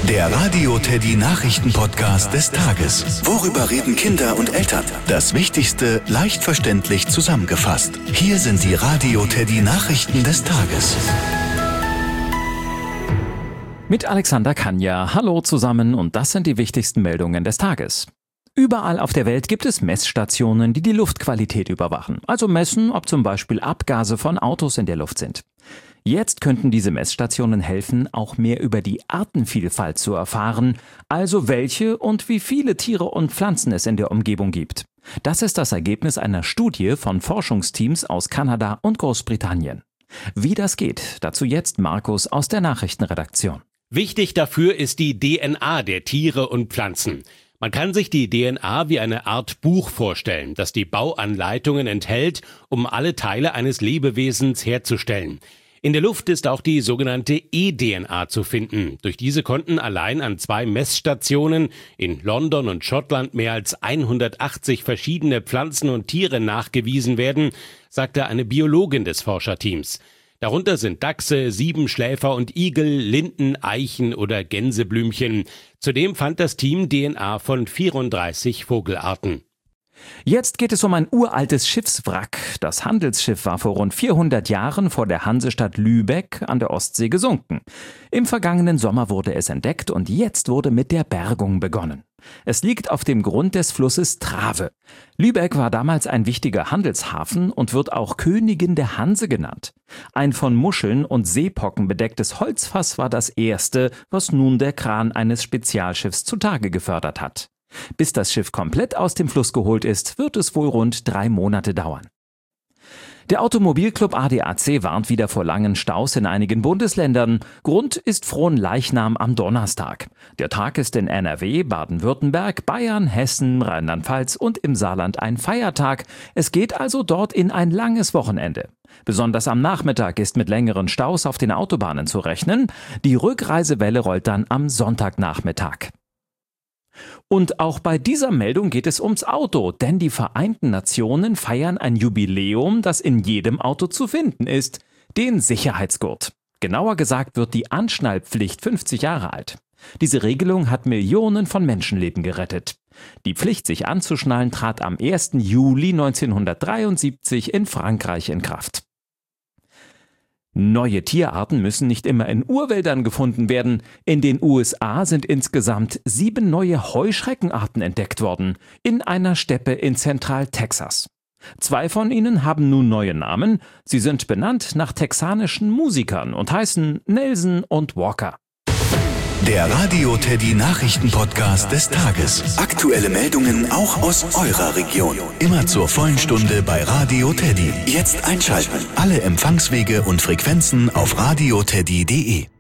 Der Radio Teddy Nachrichten-Podcast des Tages. Worüber reden Kinder und Eltern? Das Wichtigste leicht verständlich zusammengefasst. Hier sind die Radio Teddy Nachrichten des Tages. Mit Alexander Kanja. Hallo zusammen und das sind die wichtigsten Meldungen des Tages. Überall auf der Welt gibt es Messstationen, die die Luftqualität überwachen. Also messen, ob zum Beispiel Abgase von Autos in der Luft sind. Jetzt könnten diese Messstationen helfen, auch mehr über die Artenvielfalt zu erfahren, also welche und wie viele Tiere und Pflanzen es in der Umgebung gibt. Das ist das Ergebnis einer Studie von Forschungsteams aus Kanada und Großbritannien. Wie das geht, dazu jetzt Markus aus der Nachrichtenredaktion. Wichtig dafür ist die DNA der Tiere und Pflanzen. Man kann sich die DNA wie eine Art Buch vorstellen, das die Bauanleitungen enthält, um alle Teile eines Lebewesens herzustellen. In der Luft ist auch die sogenannte eDNA zu finden. Durch diese konnten allein an 2 Messstationen in London und Schottland mehr als 180 verschiedene Pflanzen und Tiere nachgewiesen werden, sagte eine Biologin des Forscherteams. Darunter sind Dachse, Siebenschläfer und Igel, Linden, Eichen oder Gänseblümchen. Zudem fand das Team DNA von 34 Vogelarten. Jetzt geht es um ein uraltes Schiffswrack. Das Handelsschiff war vor rund 400 Jahren vor der Hansestadt Lübeck an der Ostsee gesunken. Im vergangenen Sommer wurde es entdeckt und jetzt wurde mit der Bergung begonnen. Es liegt auf dem Grund des Flusses Trave. Lübeck war damals ein wichtiger Handelshafen und wird auch Königin der Hanse genannt. Ein von Muscheln und Seepocken bedecktes Holzfass war das erste, was nun der Kran eines Spezialschiffs zutage gefördert hat. Bis das Schiff komplett aus dem Fluss geholt ist, wird es wohl rund 3 Monate dauern. Der Automobilclub ADAC warnt wieder vor langen Staus in einigen Bundesländern. Grund ist Fronleichnam am Donnerstag. Der Tag ist in NRW, Baden-Württemberg, Bayern, Hessen, Rheinland-Pfalz und im Saarland ein Feiertag. Es geht also dort in ein langes Wochenende. Besonders am Nachmittag ist mit längeren Staus auf den Autobahnen zu rechnen. Die Rückreisewelle rollt dann am Sonntagnachmittag. Und auch bei dieser Meldung geht es ums Auto, denn die Vereinten Nationen feiern ein Jubiläum, das in jedem Auto zu finden ist, den Sicherheitsgurt. Genauer gesagt wird die Anschnallpflicht 50 Jahre alt. Diese Regelung hat Millionen von Menschenleben gerettet. Die Pflicht, sich anzuschnallen, trat am 1. Juli 1973 in Frankreich in Kraft. Neue Tierarten müssen nicht immer in Urwäldern gefunden werden. In den USA sind insgesamt 7 neue Heuschreckenarten entdeckt worden, in einer Steppe in Zentral-Texas. 2 von ihnen haben nun neue Namen. Sie sind benannt nach texanischen Musikern und heißen Nelson und Walker. Der Radio Teddy Nachrichten-Podcast des Tages. Aktuelle Meldungen auch aus eurer Region. Immer zur vollen Stunde bei Radio Teddy. Jetzt einschalten. Alle Empfangswege und Frequenzen auf radioteddy.de.